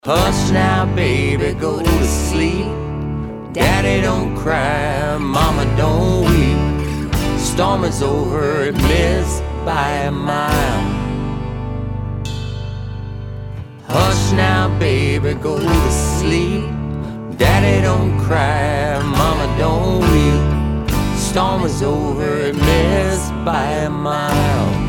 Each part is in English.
Hush now, baby, go to sleep. Daddy, don't cry, mama, don't weep. Storm is over, it missed by a mile. Hush now, baby, go to sleep. Daddy, don't cry, mama, don't weep. Storm is over, it missed by a mile.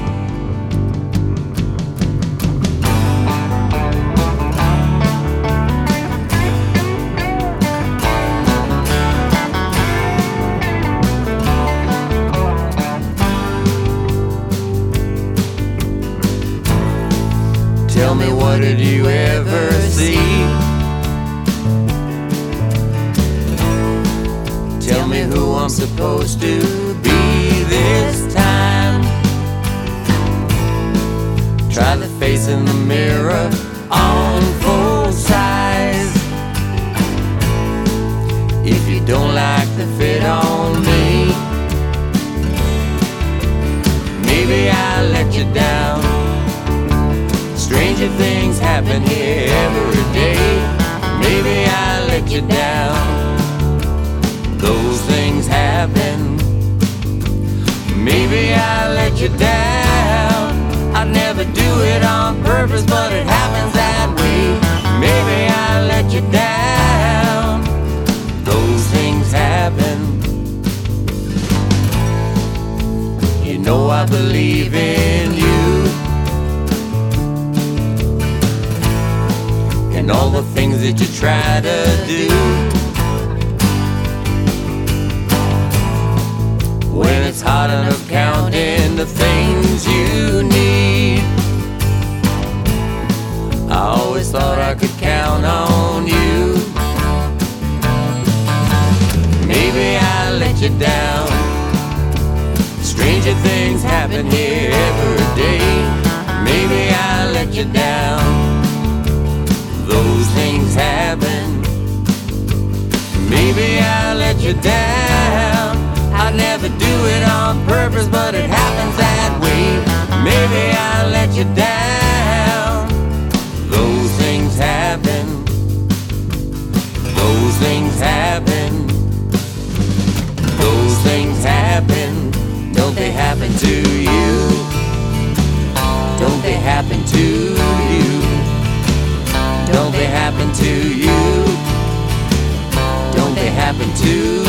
Tell me, what did you ever see? Tell me who I'm supposed to be this time. Try the face in the mirror on full size. If you don't like the fit on me, maybe I'll let you down. Stranger things happen here every day. Maybe I let you down. Those things happen. Maybe I let you down. I'd never do it on purpose, but it happens that way. Maybe I let you down. Those things happen. You know I believe in you and all the things that you try to do. When it's hard enough counting the things you need, I always thought I could count on you. Maybe I let you down. Stranger things happen here every day. Maybe I let you down. Those things happen. Maybe I let you down. I'd never do it on purpose, but it happens that way. Maybe I let you down. Those things happen. Those things happen. Those things happen. Don't they happen to you? Don't they happen to you? Don't they happen to you? Don't they happen to you?